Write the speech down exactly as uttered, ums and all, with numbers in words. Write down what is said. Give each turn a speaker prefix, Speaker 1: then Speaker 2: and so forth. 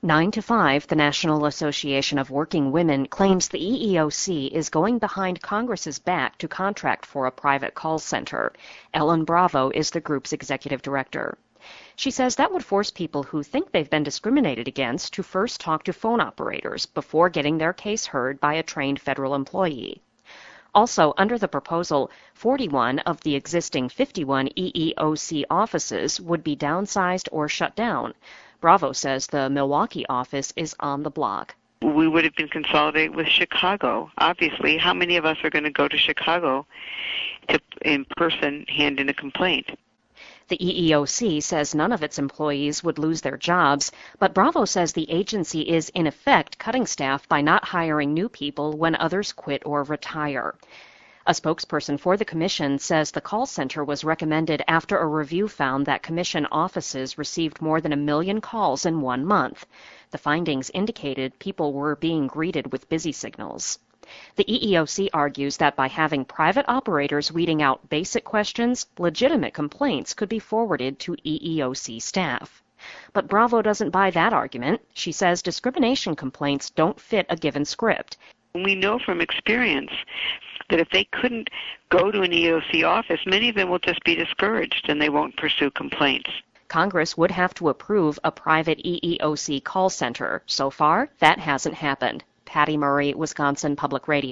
Speaker 1: Nine to Five, the National Association of Working Women, claims the E E O C is going behind Congress's back to contract for a private call center. Ellen Bravo is the group's executive director. She says that would force people who think they've been discriminated against to first talk to phone operators before getting their case heard by a trained federal employee. Also, under the proposal, forty-one of the existing fifty-one E E O C offices would be downsized or shut down. Bravo says the Milwaukee office is on the block.
Speaker 2: We would have been consolidated with Chicago. Obviously, how many of us are going to go to Chicago to, in person, hand in a complaint?
Speaker 1: The E E O C says none of its employees would lose their jobs, but Bravo says the agency is, in effect, cutting staff by not hiring new people when others quit or retire. A spokesperson for the commission says the call center was recommended after a review found that commission offices received more than a million calls in one month. The findings indicated people were being greeted with busy signals. The E E O C argues that by having private operators weeding out basic questions, legitimate complaints could be forwarded to E E O C staff. But Bravo doesn't buy that argument. She says discrimination complaints don't fit a given script.
Speaker 2: We know from experience that if they couldn't go to an E E O C office, many of them will just be discouraged and they won't pursue complaints.
Speaker 1: Congress would have to approve a private E E O C call center. So far, that hasn't happened. Patty Murray, Wisconsin Public Radio.